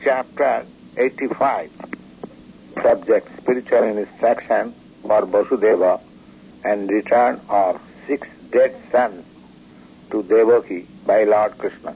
chapter 85. Subject: spiritual instruction for Vasudeva and return of 6 dead sons to Devaki by Lord Krishna.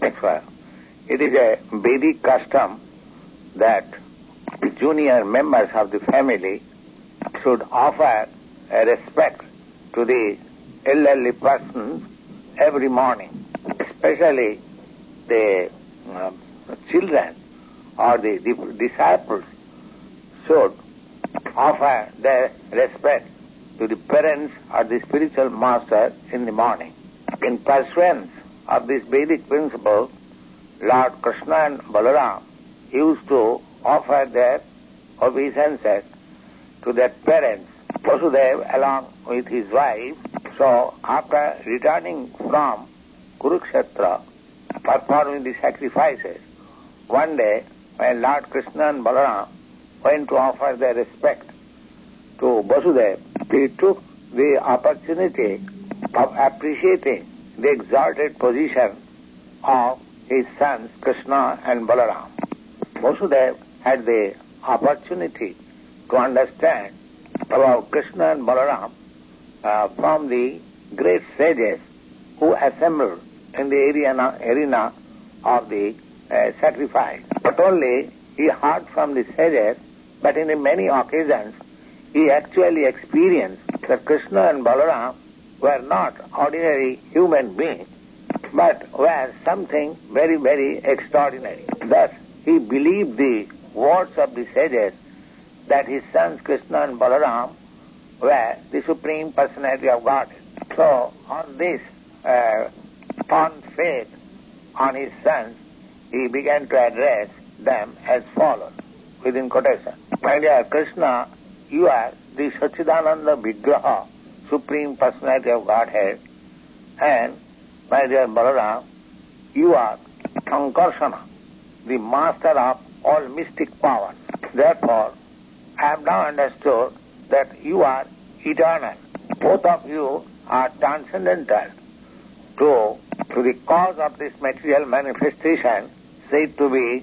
It is a Vedic custom that the junior members of the family should offer a respect to the elderly persons every morning, especially the children or the disciples should offer their respect to the parents or the spiritual master in the morning. In pursuance of this Vedic principle, Lord Krishna and Balaram used to offer their obeisances to their parents, Vasudeva along with his wife. So after returning from Kurukshetra, performing the sacrifices, one day when Lord Krishna and Balaram went to offer their respect to Vasudeva, he took the opportunity of appreciating the exalted position of his sons Krishna and Balaram. Vasudeva had the opportunity to understand about Krishna and Balaram from the great sages who assembled in the arena of the sacrifice. Not only he heard from the sages, but in many occasions he actually experienced that Krishna and Balaram were not ordinary human beings, but were something very, very extraordinary. Thus, he believed the words of the sages that his sons Krishna and Balaram were the Supreme Personality of Godhead. So, on this fond faith on his sons, he began to address them as follows, within quotation. My dear Krishna, you are the Sachidananda Vigraha, Supreme Personality of Godhead, and my dear Balaram, you are Sankarsana, the master of all mystic powers. Therefore, I have now understood that you are eternal. Both of you are transcendental to the cause of this material manifestation, said to be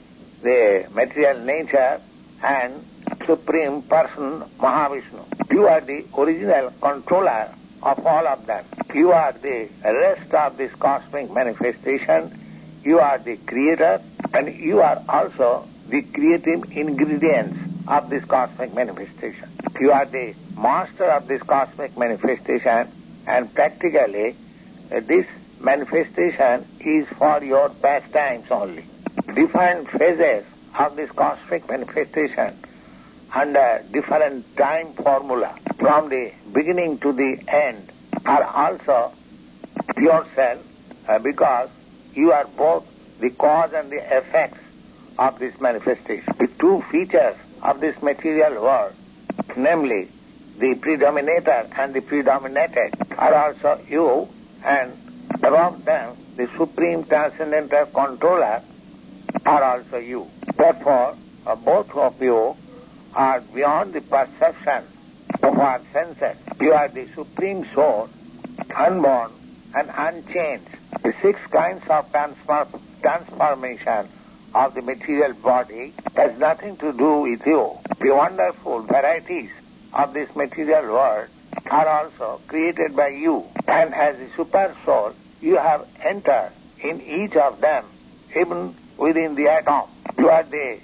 the material nature and Supreme Person Mahavishnu. You are the original controller of all of them. You are the rest of this cosmic manifestation. You are the creator, and you are also the creative ingredients of this cosmic manifestation. You are the master of this cosmic manifestation, and practically this manifestation is for your pastimes only. Different phases of this cosmic manifestation under different time formula from the beginning to the end are also yourself, because you are both the cause and the effects of this manifestation. The two features of this material world, namely the predominator and the predominated, are also you, and above them the Supreme Transcendental Controller are also you. Therefore, both of you are beyond the perception of our senses. You are the Supreme Soul, unborn and unchanged. The 6 kinds of transformation of the material body has nothing to do with you. The wonderful varieties of this material world are also created by you. And as the Super Soul, you have entered in each of them, even within the atom. You are the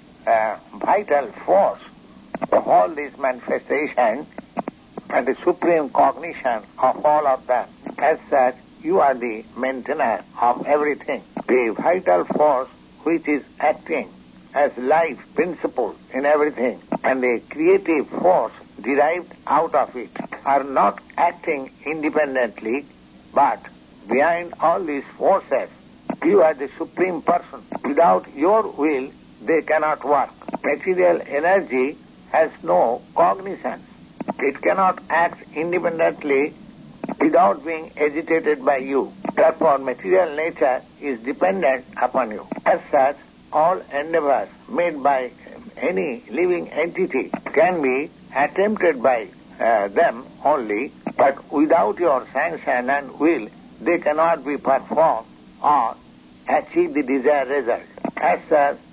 vital force of all these manifestations and the supreme cognition of all of them. As such, you are the maintainer of everything. The vital force which is acting as life principle in everything, and the creative force derived out of it are not acting independently, but behind all these forces, you are the Supreme Person. Without your will, they cannot work. Material energy has no cognizance. It cannot act independently without being agitated by you. Therefore, material nature is dependent upon you. As such, all endeavors made by any living entity can be attempted by them only, but without your sanction and will, they cannot be performed or achieve the desired result. As such,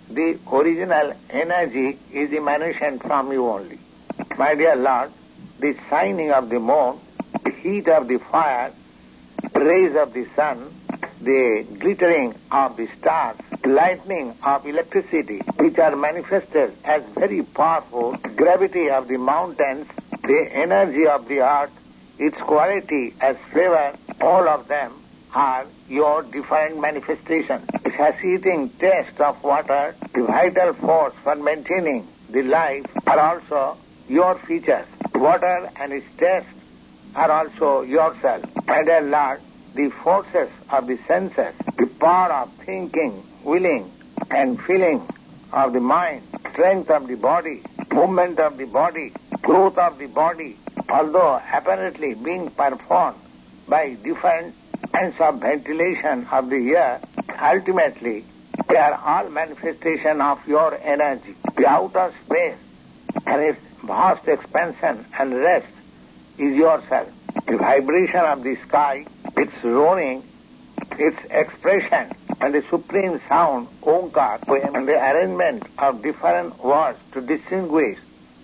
the original energy is emanation from you only. My dear Lord, the shining of the moon, the heat of the fire, the rays of the sun, the glittering of the stars, the lightning of electricity, which are manifested as very powerful, gravity of the mountains, the energy of the earth, its quality as flavor, all of them are your different manifestations. The satiating taste of water, the vital force for maintaining the life are also your features. Water and its taste are also yourself. My dear Lord, the forces of the senses, the power of thinking, willing, and feeling of the mind, strength of the body, movement of the body, growth of the body, although apparently being performed by different kinds of ventilation of the air, ultimately they are all manifestation of your energy. The outer space and its vast expansion and rest is yourself. The vibration of the sky, its roaring, its expression, and the supreme sound, Omkar, and the arrangement of different words to distinguish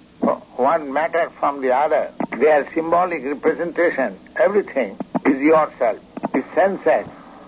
one matter from the other, their symbolic representation, everything is yourself. The senses,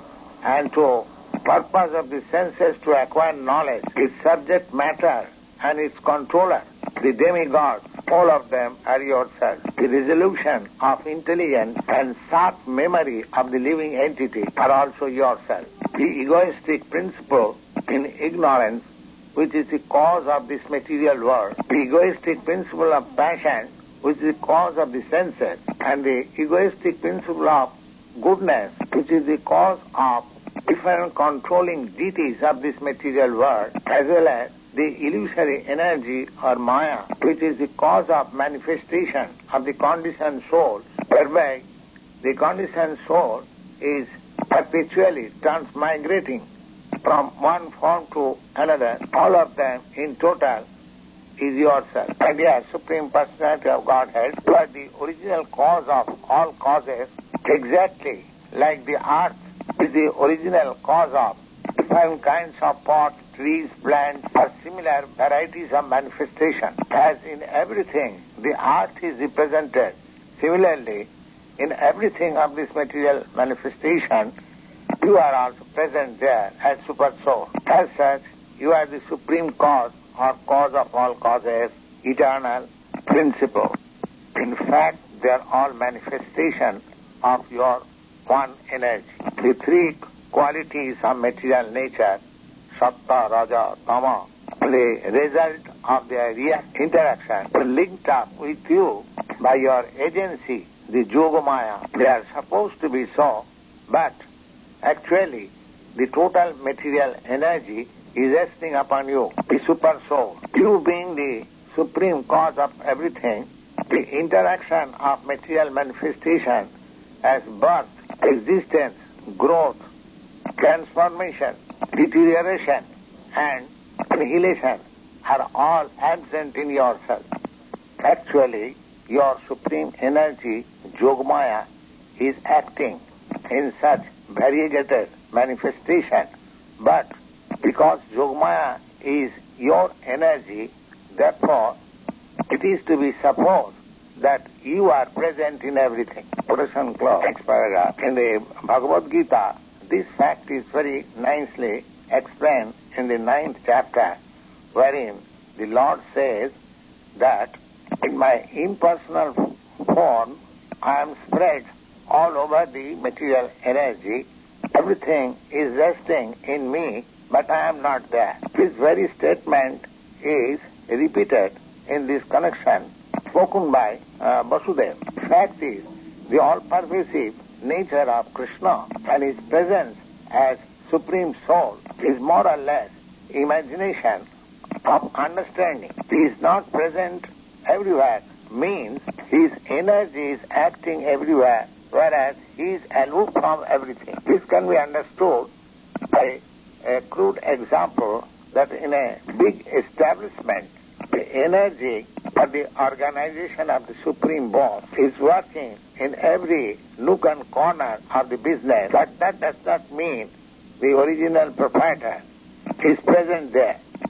and to purpose of the senses to acquire knowledge, its subject matter and its controller, the demigods, all of them are yourself. The resolution of intelligence and sharp memory of the living entity are also yourself. The egoistic principle in ignorance, which is the cause of this material world, the egoistic principle of passion, which is the cause of the senses, and the egoistic principle of goodness, which is the cause of different controlling deities of this material world, as well as the illusory energy or Maya, which is the cause of manifestation of the conditioned soul, whereby the conditioned soul is perpetually transmigrating from one form to another. All of them in total is yourself. My dear Supreme Personality of Godhead, you are the original cause of all causes, exactly like the earth is the original cause of different kinds of pots, trees, plants, or similar varieties of manifestation. As in everything, the earth is represented. Similarly, in everything of this material manifestation, you are also present there as Super Soul. As such, you are the supreme cause or cause of all causes, eternal principle. In fact, they are all manifestation of your one energy. The three qualities of material nature, Sattva, Raja, Tama, the result of their interaction are linked up with you by your agency, the Yogamaya. They are supposed to be so, but actually the total material energy is resting upon you, the Super Soul. You being the supreme cause of everything, the interaction of material manifestation as birth, existence, growth, transformation, deterioration, and annihilation are all absent in yourself. Actually, your supreme energy, Yogamaya, is acting in such variegated manifestation, but because Yogamaya is your energy, therefore it is to be supposed that you are present in everything. Quotation close. Next paragraph. In the Bhagavad Gita, this fact is very nicely explained in the 9th chapter, wherein the Lord says that in my impersonal form, I am spread all over the material energy. Everything is resting in me, but I am not there. This very statement is repeated in this connection spoken by Vasudeva. Fact is, the all-pervasive nature of Krishna and his presence as Supreme Soul is more or less imagination of understanding. He is not present everywhere means his energy is acting everywhere, whereas he is aloof from everything. This can be understood by a crude example that in a big establishment, the energy or the organization of the Supreme Boss is working in every nook and corner of the business, but that does not mean the original proprietor is present there.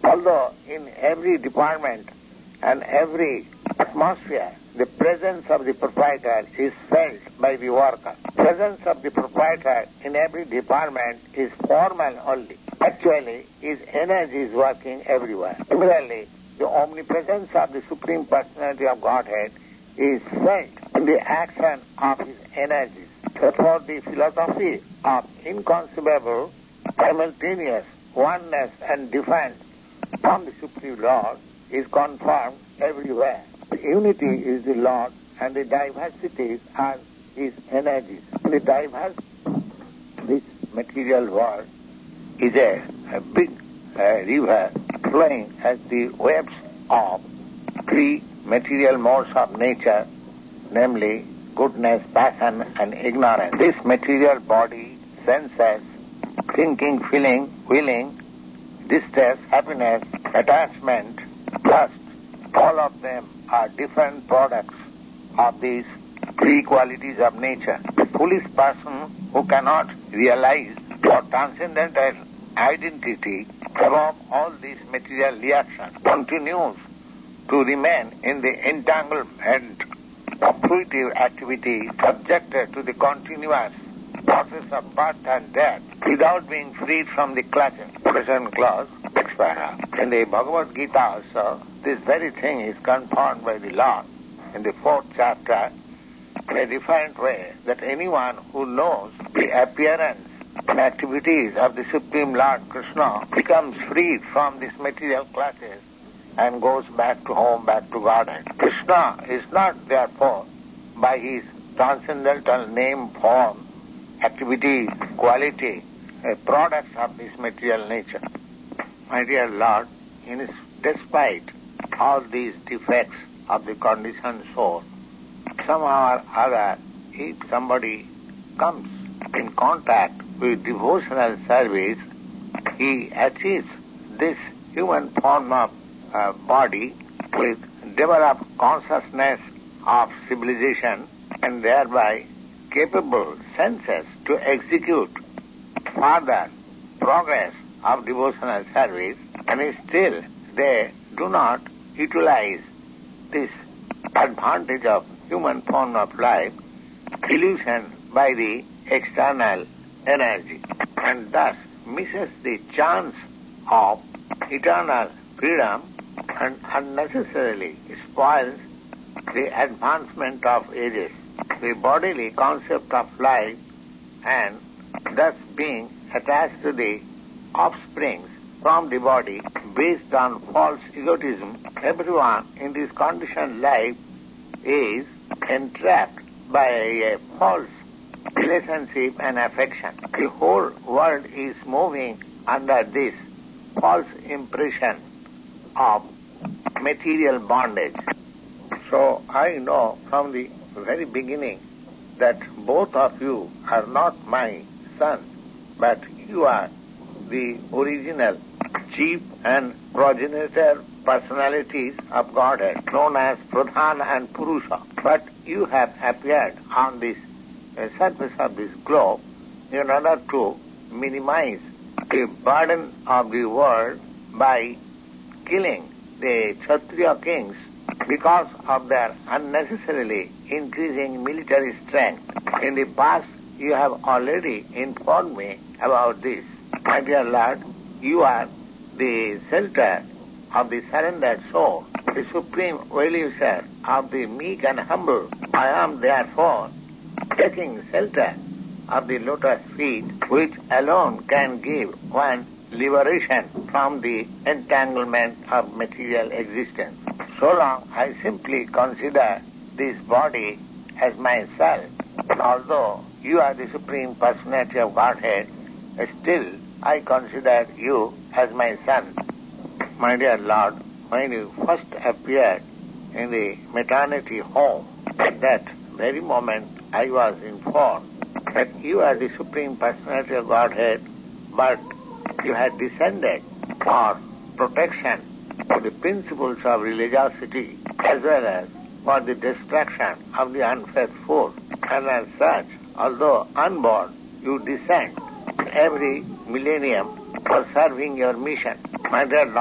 Although in every department and every atmosphere, the presence of the proprietor is felt by the worker. Presence of the proprietor in every department is formal only. Actually, his energy is working everywhere. Similarly, the omnipresence of the Supreme Personality of Godhead is felt in the action of his energies. Therefore, the philosophy of inconceivable, simultaneous oneness and defense from the Supreme Lord is confirmed everywhere. The unity is the Lord and the diversities are his energies. The diverse, this material world is a big river flowing as the waves of three material modes of nature, namely goodness, passion and ignorance. This material body, senses, thinking, feeling, willing, distress, happiness, attachment, lust, all of them are different products of these three qualities of nature. The foolish person who cannot realize your transcendental identity above all these material reactions continues to remain in the entanglement of fruitive activity, subjected to the continuous process of birth and death without being freed from the clutches. Present clause, expire. In the Bhagavad Gita also, this very thing is confirmed by the Lord in the 4th chapter in a different way, that anyone who knows the appearance and activities of the Supreme Lord Krishna becomes freed from these material clutches and goes back to home, back to Godhead. Krishna is not, therefore, by his transcendental name, form, activity, quality, a product of this material nature. My dear Lord, despite all these defects of the conditioned soul, somehow or other, if somebody comes in contact with devotional service, he achieves this human form of body with developed consciousness of civilization and thereby capable senses to execute further progress of devotional service, and still they do not utilize this advantage of human form of life, illusioned by the external energy, and thus misses the chance of eternal freedom and unnecessarily spoils the advancement of ages. The bodily concept of life and thus being attached to the offsprings from the body based on false egotism, everyone in this conditioned life is entrapped by a false relationship and affection. The whole world is moving under this false impression of material bondage. So I know from the very beginning that both of you are not my sons, but you are the original chief and progenitor personalities of Godhead, known as Pradhana and Purusha. But you have appeared on this surface of this globe in order to minimize the burden of the world by killing the Kshatriya kings because of their unnecessarily increasing military strength. In the past, you have already informed me about this. My dear Lord, you are the shelter of the surrendered soul, the supreme well-wisher of the meek and humble. I am therefore taking shelter of the lotus feet, which alone can give one liberation from the entanglement of material existence. So long I simply consider this body as myself. Although you are the Supreme Personality of Godhead, still I consider you as my son. My dear Lord, when you first appeared in the maternity home, at that very moment I was informed that you are the Supreme Personality of Godhead, but you had descended for protection of the principles of religiosity as well as for the destruction of the unfaithful. And as such, although unborn, you descend every millennium for serving your mission. My dear Lord,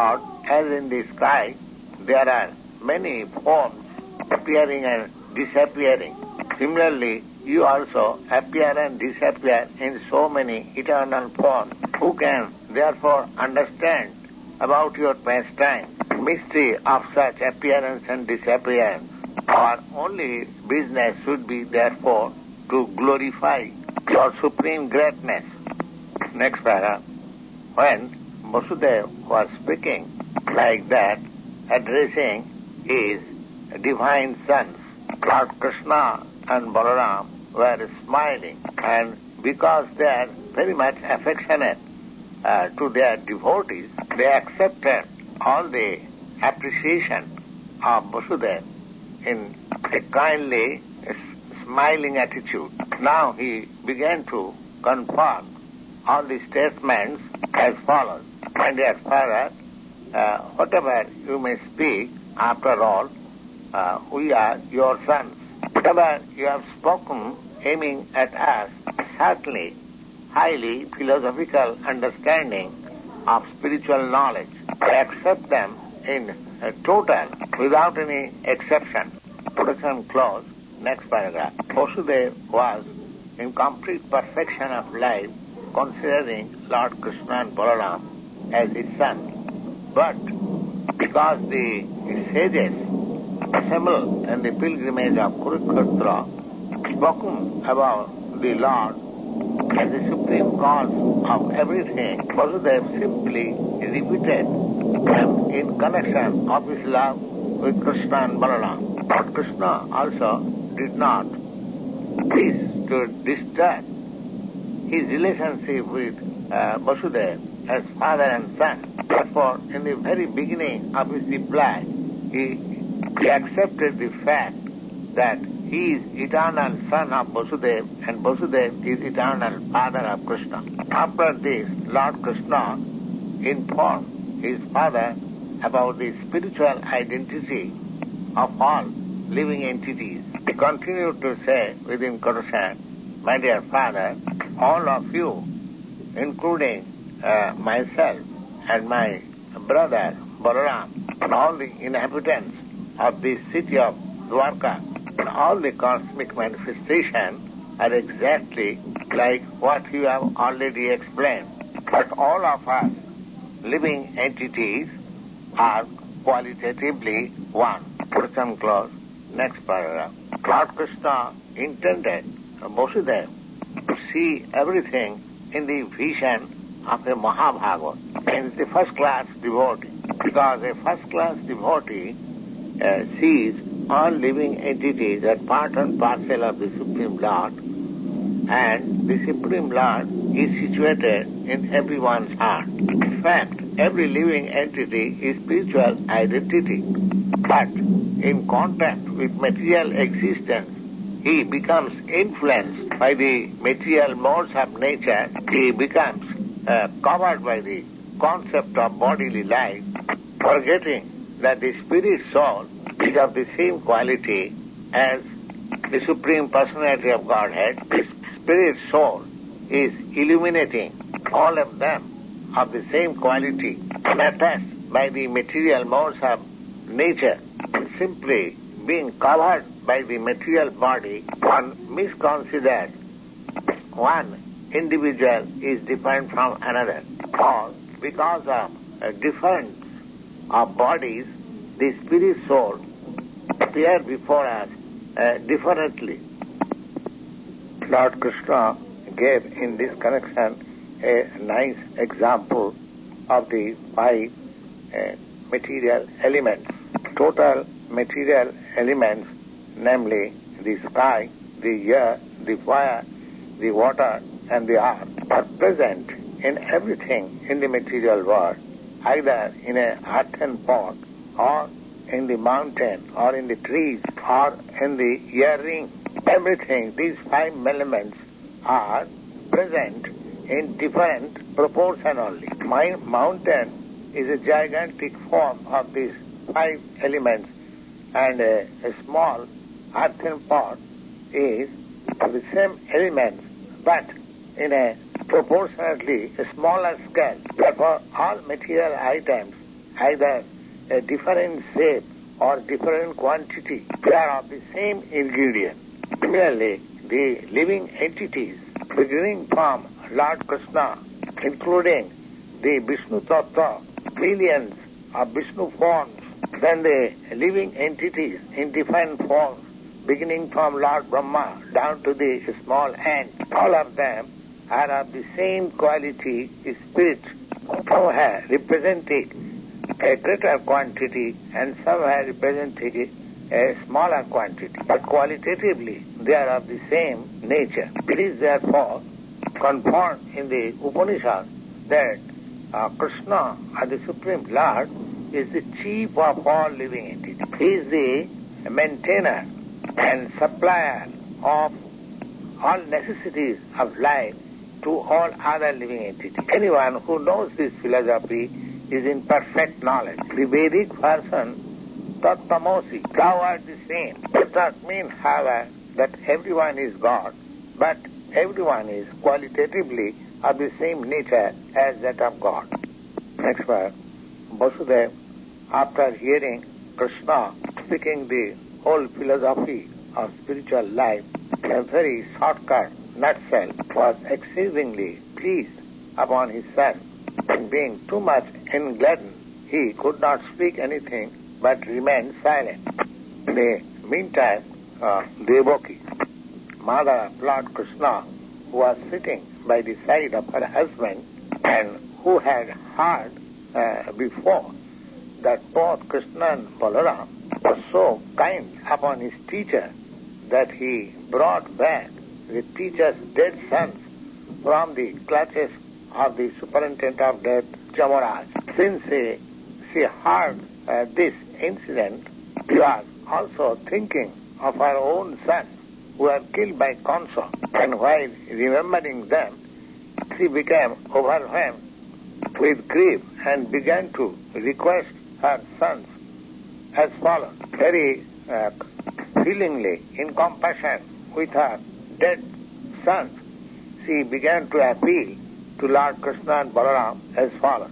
as in the sky, there are many forms appearing and disappearing. Similarly, you also appear and disappear in so many eternal forms. Who can therefore understand about your pastime, mystery of such appearance and disappearance? Our only business should be therefore to glorify your supreme greatness. Next para. When Vasudeva was speaking like that, addressing his divine sons, Lord Krishna and Balaram were smiling, and because they are very much affectionate to their devotees, they accepted all the appreciation of Vasudeva in a kindly, smiling attitude. Now he began to confirm all the statements as follows. My dear father, whatever you may speak, after all, we are your sons. Whatever you have spoken aiming at us, certainly highly philosophical understanding of spiritual knowledge. I accept them in total, without any exception. Production close. Next paragraph. Vasudeva was in complete perfection of life, considering Lord Krishna and Balaram as his sons. But because the sages assembled in the pilgrimage of Kurukshetra spoken about the Lord as the supreme cause of everything, Vasudeva simply repeated them in connection of his love with Krishna and Balaram. Lord Krishna also did not wish to disturb his relationship with Vasudeva as father and son. Therefore, in the very beginning of his reply, he accepted the fact that he is eternal son of Vasudeva and Vasudeva is eternal father of Krishna. After this, Lord Krishna informed his father about the spiritual identity of all living entities. He continued to say within Kurukshetra, my dear father, all of you, including myself and my brother Balaram, and all the inhabitants of this city of Dwarka, and all the cosmic manifestations are exactly like what you have already explained. But all of us, living entities, are qualitatively one. Portion close. Next paragraph. Lord Krishna intended Vasudeva to see everything in the vision of a Mahabhagavad. And it's a first-class devotee, because a first-class devotee sees all living entities as part and parcel of the Supreme Lord, and the Supreme Lord is situated in everyone's heart. In fact, every living entity is spiritual identity, but in contact with material existence, he becomes influenced by the material modes of nature. He becomes covered by the concept of bodily life, forgetting that the spirit soul is of the same quality as the Supreme Personality of Godhead. The spirit soul is illuminating all of them of the same quality, unattached by the material modes of nature. Simply being covered by the material body, one misconsiders one individual is different from another. Or because of a difference of bodies, the spirit soul appear before us differently. Lord Krishna gave in this connection a nice example of the five material elements. Total material elements, namely the sky, the air, the fire, the water, and the earth, are present in everything in the material world, either in a earthen pot, or in the mountain, or in the trees, or in the earring. Everything, these five elements are present in different proportion only. My mountain is a gigantic form of these five elements, and a small earthen pot is of the same elements, but in a proportionately smaller scale. Therefore, all material items either a different shape or different quantity. They are of the same ingredient. Similarly, the living entities beginning from Lord Krishna, including the Vishnu Tattva, millions of Vishnu forms, then the living entities in different forms, beginning from Lord Brahma down to the small ant, all of them are of the same quality, spirit, somewhere representing a greater quantity and somewhere representing a smaller quantity. But qualitatively, they are of the same nature. It is therefore confirmed in the Upanishad that Krishna, or the Supreme Lord, is the chief of all living entities. He is the maintainer and supplier of all necessities of life to all other living entities. Anyone who knows this philosophy is in perfect knowledge. The Vedic version, Tattamosi, thou art the same, does not mean, however, that everyone is God, but everyone is qualitatively of the same nature as that of God. Next verse, Vasudeva, after hearing Krishna speaking the whole philosophy of spiritual life in a very shortcut nutshell, was exceedingly pleased upon his son, and being too much engladdened, he could not speak anything but remained silent. In the meantime, Devaki, mother of Lord Krishna, who was sitting by the side of her husband and who had heard before that both Krishna and Balaram were so kind upon his teacher that he brought back the teacher's dead sons from the clutches of the superintendent of death, Jamaraj. Since she heard this incident, she was also thinking of her own sons who were killed by Kansa, and while remembering them, she became overwhelmed with grief and began to request her sons as follows. Very feelingly, in compassion with her dead sons, she began to appeal to Lord Krishna and Balaram as follows.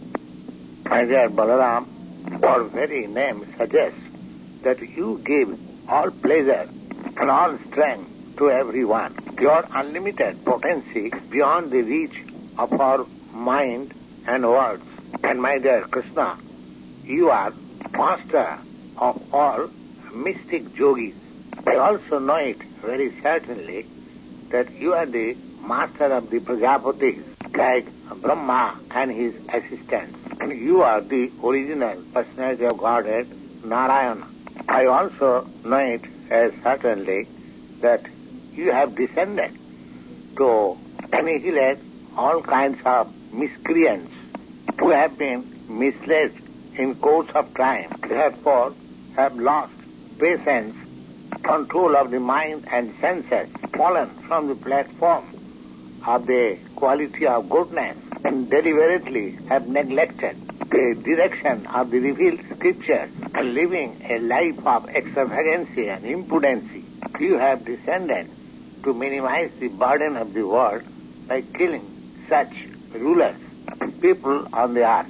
My dear Balaram, your very name suggests that you give all pleasure and all strength to everyone. Your unlimited potency is beyond the reach of our mind and words. And my dear Krishna, you are master of all mystic yogis. I also know it very certainly that you are the master of the Prajapatis, like Brahma and his assistants. And you are the original personality of Godhead, Narayana. I also know it as certainly that you have descended to annihilate all kinds of miscreants who have been misled in course of time, therefore have lost patience, control of the mind and senses, fallen from the platform of the quality of goodness, and deliberately have neglected the direction of the revealed scriptures, and living a life of extravagancy and impudency. You have descended to minimize the burden of the world by killing such rulers, people on the earth.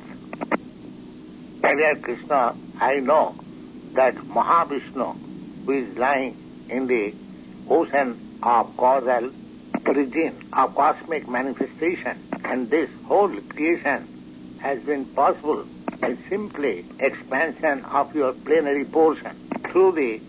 My dear Krishna, I know that Mahavishnu, who is lying in the ocean of causal origin, of cosmic manifestation, and this whole creation has been possible by simply expansion of your plenary portion through the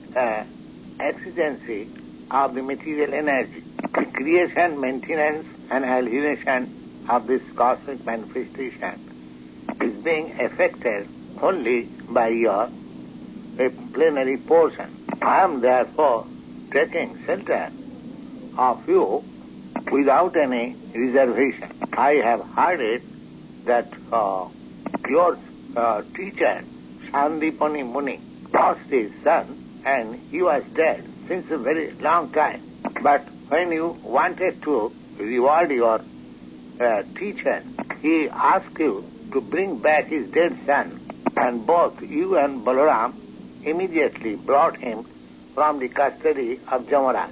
exigency of the material energy. The creation, maintenance, and alienation of this cosmic manifestation is being effected only by your plenary portion. I am therefore taking shelter of you without any reservation. I have heard it that your teacher, Sandipani Muni, lost his son and he was dead since a very long time. But when you wanted to reward your teacher, he asked you to bring back his dead son, and both you and Balaram immediately brought him from the custody of Jamaraj.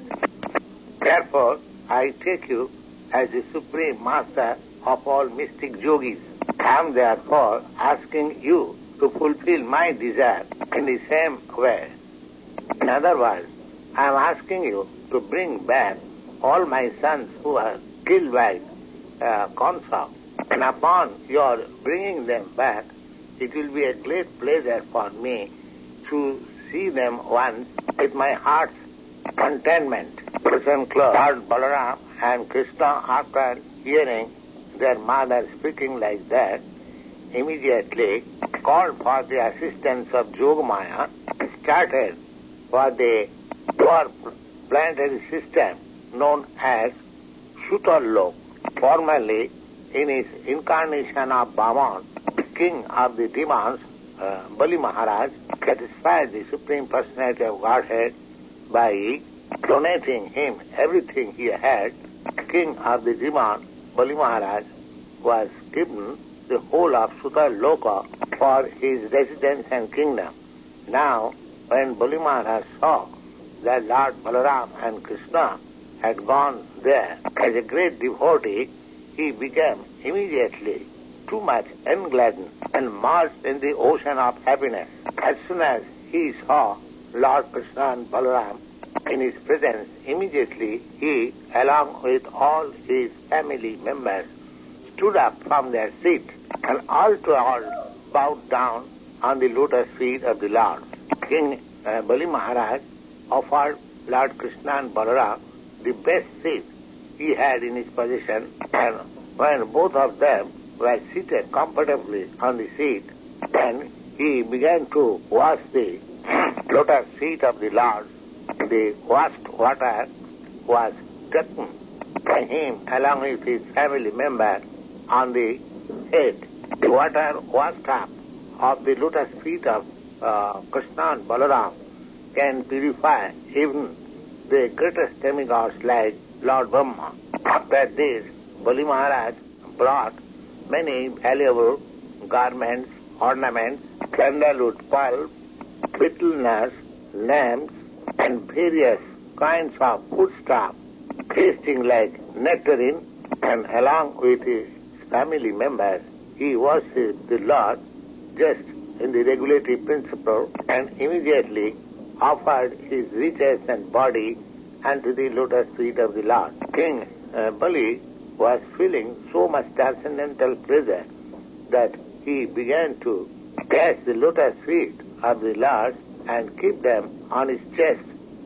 Therefore, I take you as the supreme master of all mystic yogis. I am therefore asking you to fulfill my desire in the same way. In other words, I am asking you to bring back all my sons who were killed by Kamsa. And upon your bringing them back, it will be a great pleasure for me to see them once with my heart's contentment. Lord Balaram and Krishna, after hearing their mother speaking like that, immediately called for the assistance of Yogamaya and started for the planetary system known as Sutalok. Formerly, in his incarnation of Bhavan, the king of the demons, Bali Maharaj, satisfied the Supreme Personality of Godhead by donating him everything he had. The king of the demons, Bali Maharaj, was given the whole of Sutaloka for his residence and kingdom. Now, when Bali Maharaj saw that Lord Balaram and Krishna had gone there as a great devotee, he became immediately too much engladdened and merged in the ocean of happiness. As soon as he saw Lord Krishna and Balaram in his presence, immediately he, along with all his family members, stood up from their seat and all to all bowed down on the lotus feet of the Lord. King Bali Maharaj offered Lord Krishna and Balaram the best seat he had in his possession, and when both of them were seated comfortably on the seat, then he began to wash the lotus feet of the Lord. The washed water was taken by him along with his family members on the head. The water washed up of the lotus feet of Krishna and Balaram can purify even the greatest demigods like Lord Brahma. After this, Bali Maharaj brought many valuable garments, ornaments, sandalwood pulp, betel nuts, lamps, and various kinds of foodstuff tasting like nectarine, and along with his family members, he worshipped the Lord just in the regulative principle and immediately offered his riches and body unto the lotus feet of the Lord. King Bali was feeling so much transcendental pleasure that he began to catch the lotus feet of the Lord and keep them on his chest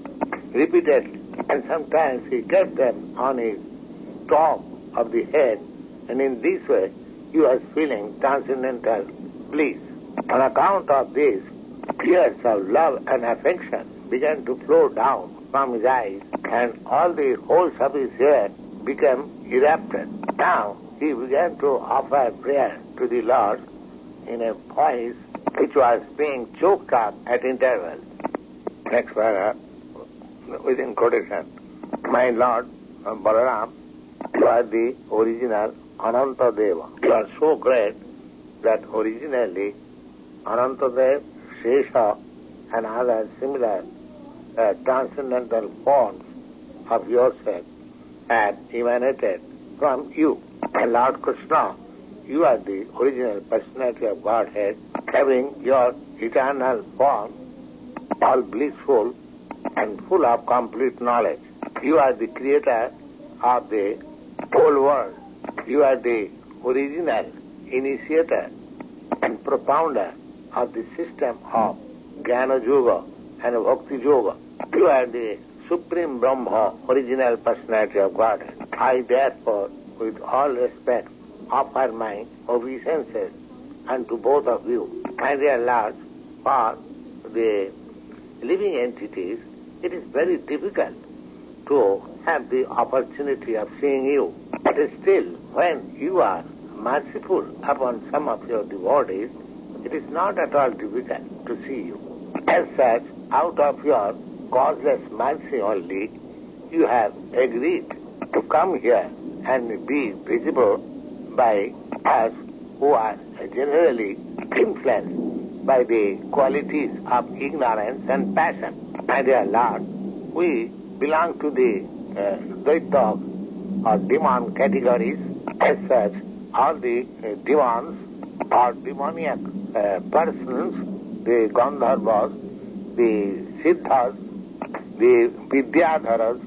repeatedly, and sometimes he kept them on his top of the head, and in this way he was feeling transcendental bliss. On account of this, tears of love and affection began to flow down from his eyes, and all the holes of his hair became erupted. Now he began to offer prayer to the Lord in a voice which was being choked up at intervals. Next paragraph, within quotation. My Lord Balaram, you are the original Anantadeva. You are so great that originally Anantadeva, Shesha, and other similar transcendental forms of yourself had emanated from you. And Lord Krishna, you are the original personality of Godhead, having your eternal form, all blissful and full of complete knowledge. You are the creator of the whole world. You are the original initiator and propounder of the system of Jnana Yoga and Bhakti Yoga. You are the Supreme Brahma, original personality of Godhead. I therefore, with all respect, offer my obeisances unto both of you. My dear Lord, for the living entities, it is very difficult to have the opportunity of seeing you. But still, when you are merciful upon some of your devotees, it is not at all difficult to see you. As such, out of your causeless mercy only, you have agreed to come here and be visible by us who are generally influenced by the qualities of ignorance and passion. My dear Lord, we belong to the Daita or demon categories. As such, all the demons or demoniac persons, the Gandharvas, the Siddhas, the Vidyadharas,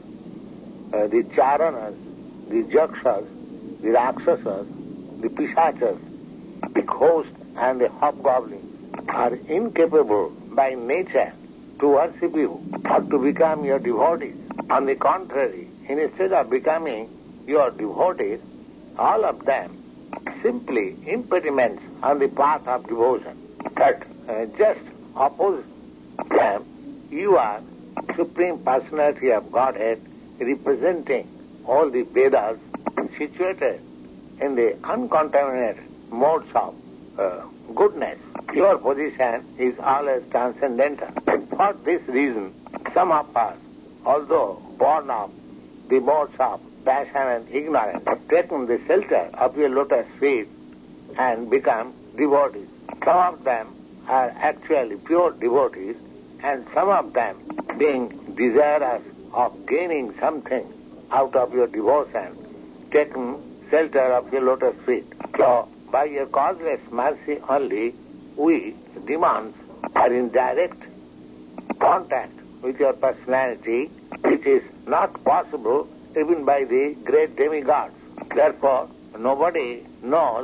the Charanas, the Jakshas, the Rakshasas, the Pishachas, the ghosts and the hobgoblins are incapable by nature to worship you or to become your devotees. On the contrary, instead of becoming your devotees, all of them simply impediments on the path of devotion. But just opposite them, you are Supreme Personality of Godhead, representing all the Vedas, situated in the uncontaminated modes of goodness. Your position is always transcendental. For this reason, some of us, although born of the modes of passion and ignorance, have taken the shelter of your lotus feet and become devotees. Some of them are actually pure devotees, and some of them, being desirous of gaining something out of your devotion, taken shelter of your lotus feet. So, by your causeless mercy only, we, demons, are in direct contact with your personality, which is not possible even by the great demigods. Therefore, nobody knows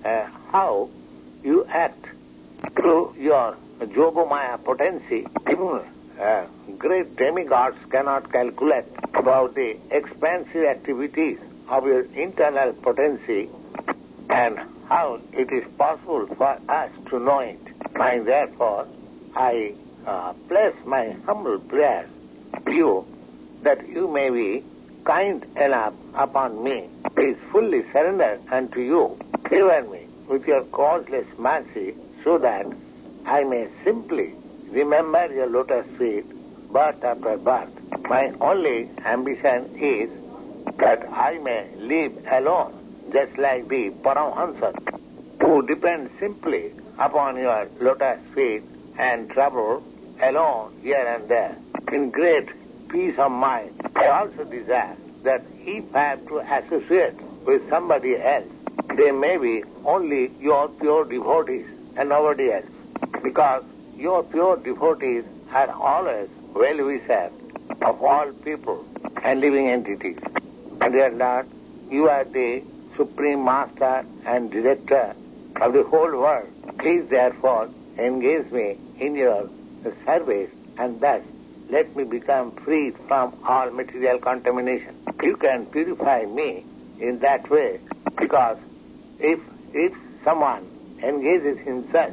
how you act through your Jogomaya potency. Even great demigods cannot calculate about the expansive activities of your internal potency and how it is possible for us to know it. And therefore, I place my humble prayer to you that you may be kind enough upon me. Please fully surrender unto you. Favor me with your causeless mercy so that I may simply remember your lotus feet birth after birth. My only ambition is that I may live alone, just like the Paramahansas, who depend simply upon your lotus feet and travel alone here and there in great peace of mind. I also desire that if I have to associate with somebody else, they may be only your pure devotees and nobody else, because your pure devotees are always well-wishers of all people and living entities. And dear Lord, you are the Supreme Master and Director of the whole world. Please therefore engage me in your service and thus let me become freed from all material contamination. You can purify me in that way, because if someone engages himself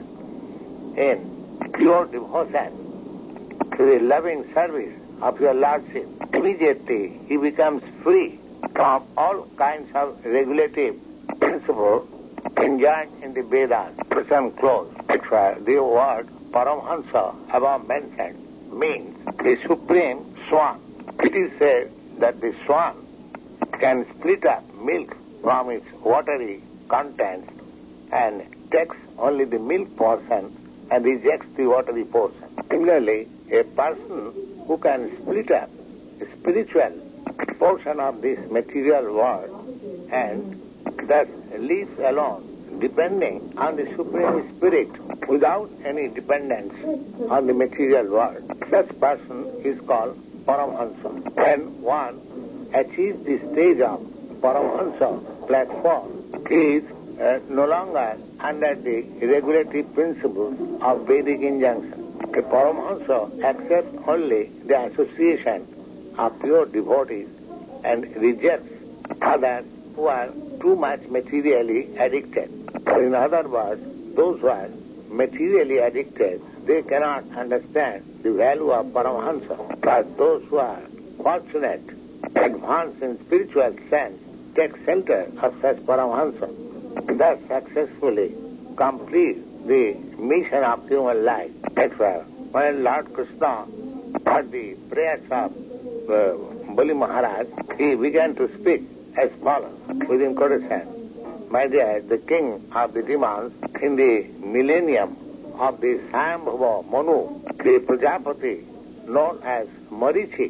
in pure devotion to the loving service of your Lordship, immediately he becomes free from all kinds of regulative principles enjoined in the Vedas. Listen close. The word Paramahansa above mentioned means the supreme swan. It is said that the swan can split up milk from its watery contents and takes only the milk portion and rejects the watery portion. Similarly, a person who can split up a spiritual portion of this material world and thus lives alone, depending on the Supreme Spirit without any dependence on the material world. Such person is called Paramahansa. When one achieves the stage of Paramahansa platform, he is no longer under the regulative principles of Vedic injunction. A Paramahansa accepts only the association of pure devotees and rejects others who are too much materially addicted. In other words, those who are materially addicted, they cannot understand the value of Paramahansa. But those who are fortunate, advanced in spiritual sense, take shelter of such Paramahansa, thus successfuli complete the mission of human life. That's why when Lord Krishna heard the prayers of Bali Maharaj, he began to speak as follows, within quotation. My dear, the king of the demons, in the millennium of the Sambhava Manu, the Prajapati, known as Marichi,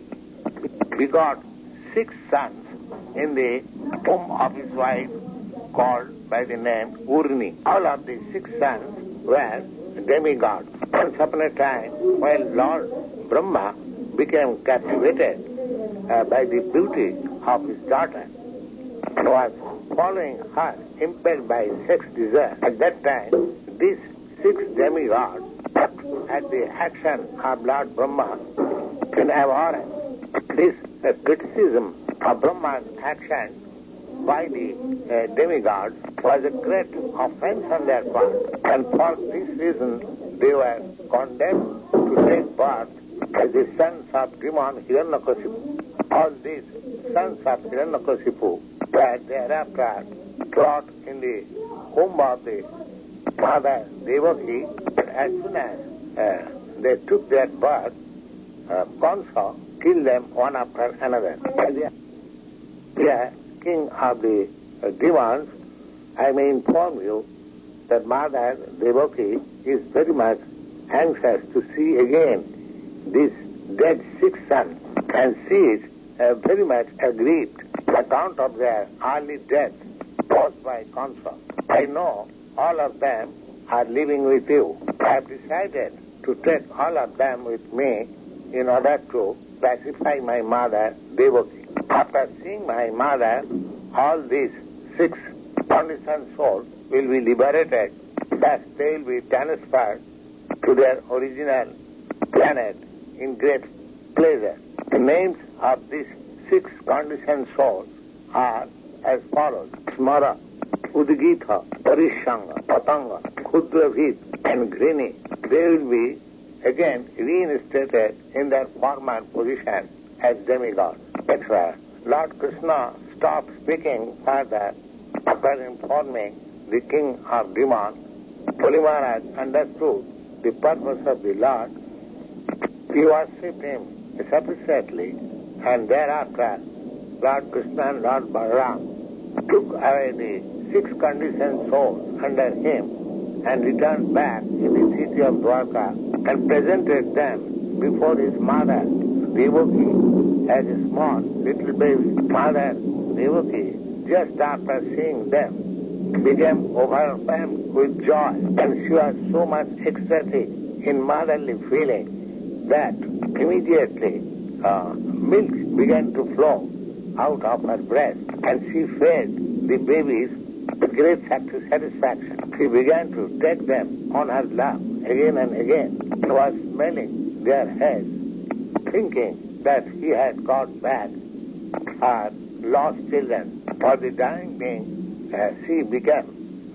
begot 6 sons in the womb of his wife called by the name Urni. All of the 6 sons were demigods. Once upon a time, when Lord Brahma became captivated by the beauty of his daughter and was following her, impelled by sex desire, at that time, these 6 demigods, at the action of Lord Brahma, in abhorrence. This criticism of Brahma's action by the demigods was a great offense on their part, and for this reason they were condemned to take birth as the sons of demon Hiranyakasipu. All these sons of Hiranyakasipu were thereafter brought in the womb of the mother Devaki. As soon as they took their birth, Kansa killed them one after another. The king of the demons, I may inform you that Mother Devaki is very much anxious to see again these dead 6 sons, and she is very much aggrieved on account of their early death caused by Kansa. I know all of them are living with you. I have decided to take all of them with me in order to pacify my mother Devaki. After seeing my mother, all these 6 conditioned souls will be liberated. Thus they will be transferred to their original planet in great pleasure. The names of these 6 conditioned souls are as follows: Smara, Udgita, Parishanga, Patanga, Khudravit, and Grini. They will be again reinstated in their former position as demigods, etc. Lord Krishna stopped speaking further after informing the king of demons. Puli Maharaj understood the purpose of the Lord. He worshipped him separately, and thereafter Lord Krishna and Lord Balaram took away the 6 conditioned souls under him and returned back in the city of Dwarka and presented them before his mother Devaki as a small little baby. Mother Devaki, just after seeing them, became overwhelmed with joy, and she was so much ecstatic in motherly feeling that immediately milk began to flow out of her breast, and she fed the babies with great satisfaction. She began to take them on her lap again and again, and was smelling their heads, thinking that he had got back her lost children. For the dying being, she became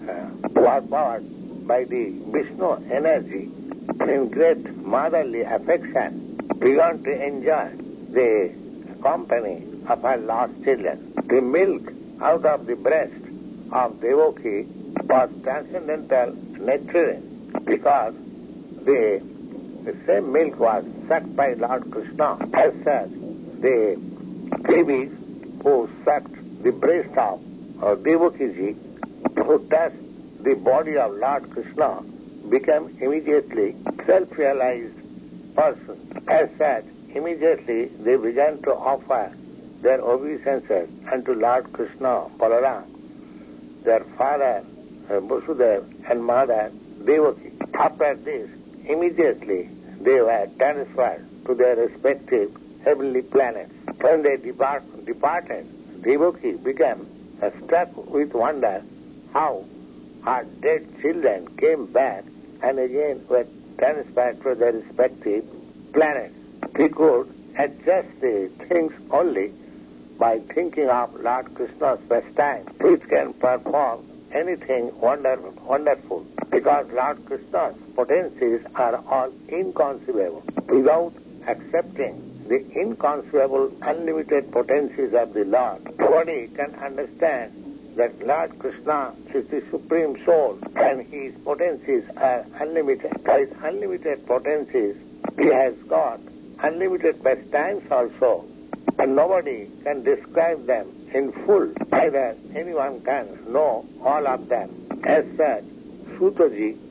overpowered by the Vishnu energy, in great motherly affection, began to enjoy the company of her lost children. The milk out of the breast of Devaki was transcendental nectarine, because the same milk was sucked by Lord Krishna. As such, the babies who sucked the breast of Devaki-ji, who touched the body of Lord Krishna, became immediately self-realized persons. As such, immediately they began to offer their obeisances unto Lord Krishna, Balaram, their father Vasudeva and mother Devaki. After this, immediately they were transferred to their respective heavenly planets. When they departed, Devaki became struck with wonder how her dead children came back and again were transferred to their respective planets. We could adjust the things only by thinking of Lord Krishna's pastime, which can perform anything wonderful, because Lord Krishna's potencies are all inconceivable. Without accepting the inconceivable, unlimited potencies of the Lord, nobody can understand that Lord Krishna is the Supreme Soul and his potencies are unlimited. For his unlimited potencies, he has got unlimited pastimes also, and nobody can describe them in full. Neither anyone can know all of them. As such, Suta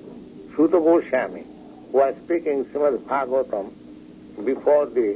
Goswami, who was speaking Srimad Bhagavatam before the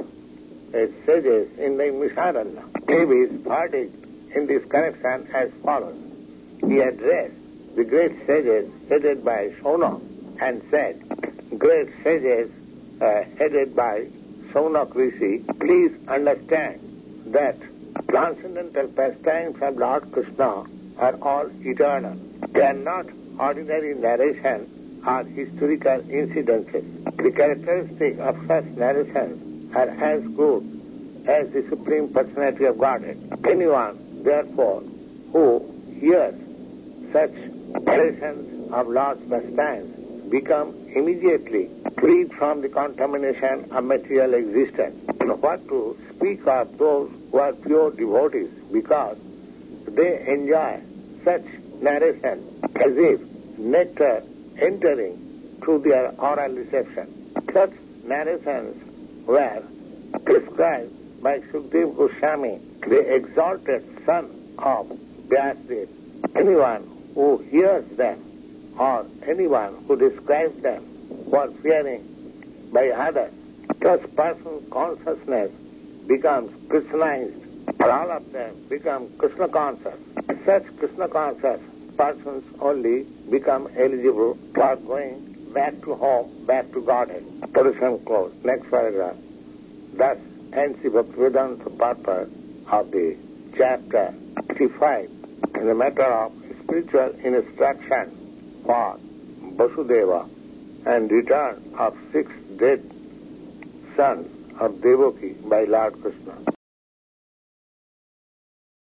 sages in the Misharanya, gave his verdict in this connection as follows. He addressed the great sages headed by Shaunak and said, great sages headed by Shaunak Rishi, please understand that transcendental pastimes of Lord Krishna are all eternal. They are not ordinary narration or historical incidences. The characteristics of such narrations are as good as the Supreme Personality of Godhead. Anyone, therefore, who hears such narrations of Lord's pastimes become immediately freed from the contamination of material existence. What to speak of those who are pure devotees, because they enjoy such narration as if nectar entering through their oral reception. Such narrations were prescribed by Sukdev Goswami, the exalted son of Vyasadeva. Anyone who hears them or anyone who describes them for fearing by others, such person's consciousness becomes Krishnized. All of them become Krishna conscious. Such Krishna conscious persons only become eligible for going back to home, back to Godhead. Quotation close. Next paragraph. Thus ends the Bhaktivedanta purpose of the chapter 65 in the matter of spiritual instruction for Vasudeva and return of 6 dead sons of Devaki by Lord Krishna.